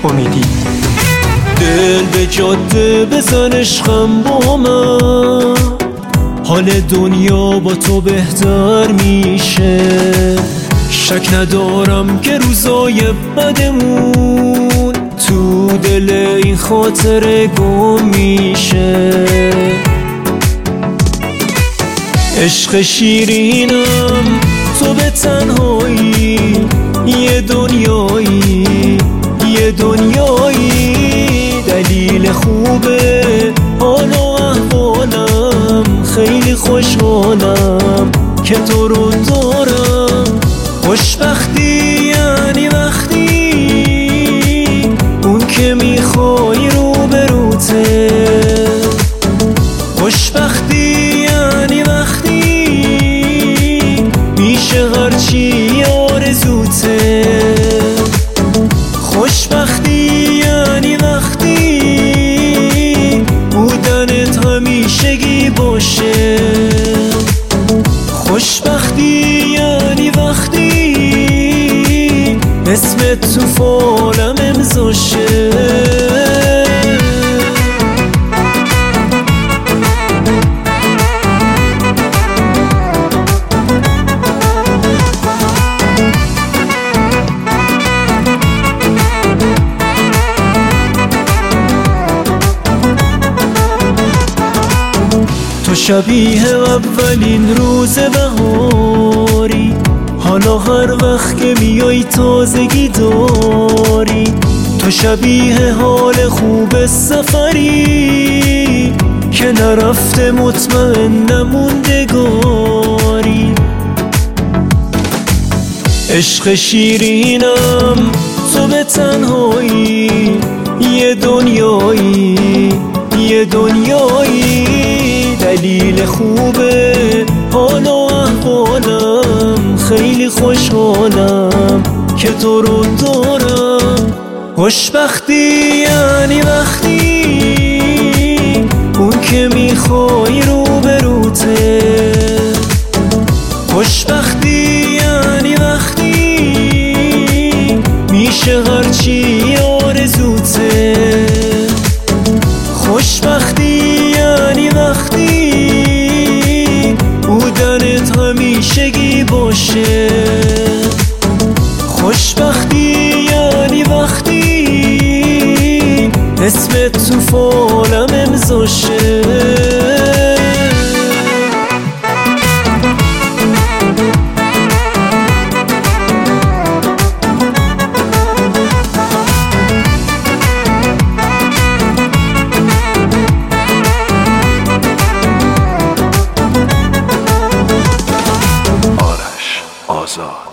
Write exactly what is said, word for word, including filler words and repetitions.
امیدی. دل به جاده بزن عشقم با من، حال دنیا با تو بهتر میشه. شک ندارم که روزای بدمون تو دل این خاطره گم میشه. عشق شیرینم تو به تنهایی، یه دنیایی یه دنیایی. دلیل خوبه حال و احوالم، خیلی خوشحالم که تو رو دارم. خوشبختی یعنی وقتی اون که میخوای رو بروته. خوشبختی یعنی وقتی میشه هرچی آرزوته. خوشبختی یعنی وقتی بودنت همیشگی باشه. خوشبختی یعنی وقتی اسمت تو فالم امضاشه. تو شبیه اولین روز بهاری، حالا هر وقت که میای تازگی داری. تو شبیه حال خوب سفری که نرفته مطمئن نموندگاری. عشق شیرینم تو به تنهایی، یه دنیایی یه دنیایی. دلیل خوبه حال و احوالم، خیلی خوشحالم که تو رو دارم. خوشبختی یعنی وقتی اون که میخوای رو بروته. خوشبختی یعنی وقتی میشه هرچی آرزوته. خوشبختی یعنی وقتی بودنت همیشگی باشه. خوشبختی یعنی وقتی اسمت تو فالم امضاشه. آزاد.